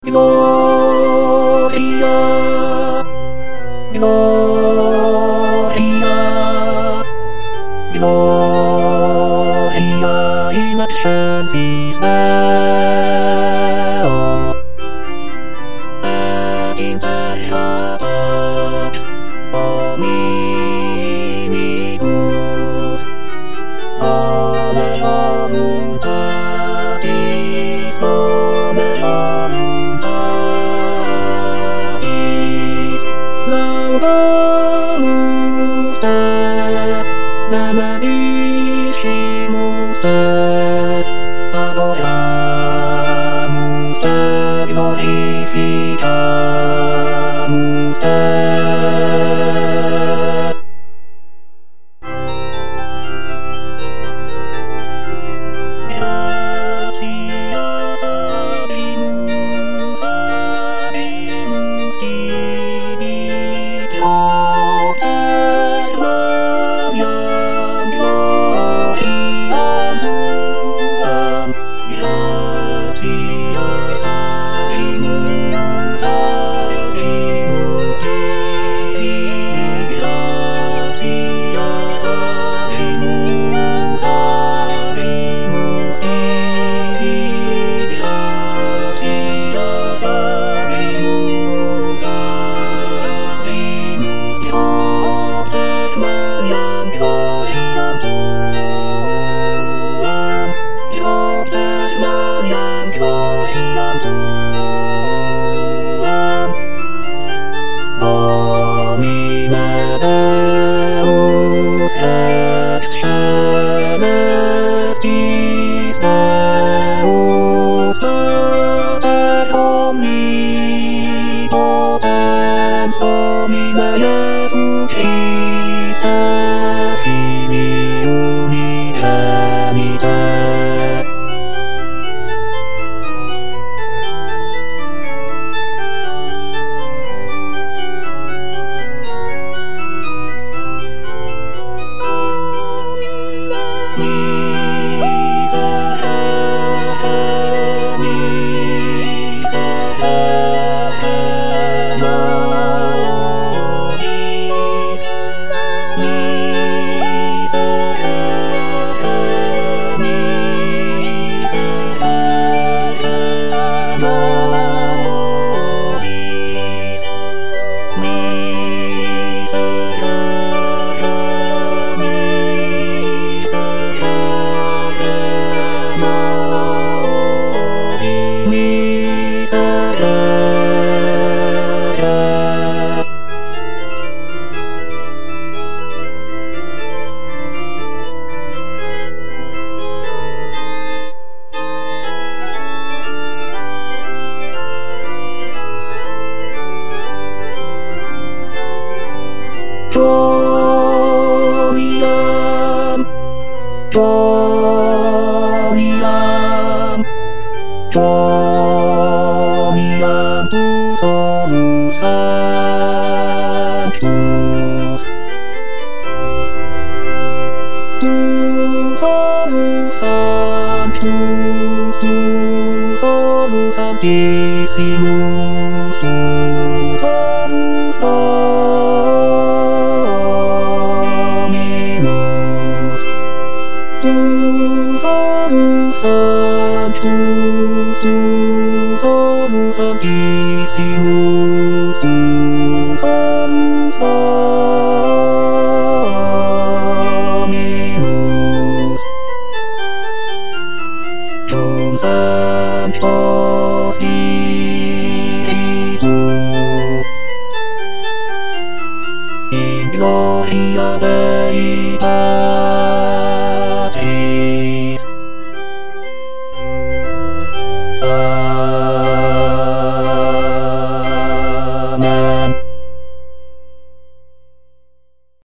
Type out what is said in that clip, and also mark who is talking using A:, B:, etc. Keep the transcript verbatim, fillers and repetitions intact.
A: Gloria, Gloria, Gloria in excelsis Deo, et in terra pax hominibus, ave voluntatis ove voluntatis, laudamus te, benedicimus te, adoramus te, glorificamus te. Gratias abimus, abimus dimittio, per gloriam, gloriam tuam. Gratias abimus, abimus Dei, gratias abimus, abimus Dei, gratias abimus, abimus Dei, Mariam gloriam tuam, Propter Mariam gloriam tuam. Domine Deus ex celestis Deus Pater omnipotens, Domine Iesu Christe Filii unigenite, Gloriam, Gloriam, Gloriam tu solus sanctus, tu solus sanctus, tu solus sanctissimus, tu solus Dominus, tu solus sanctus, tu solus sanctissimus, tu solus Dominus. Cum Sancto Spiritu, in gloria Dei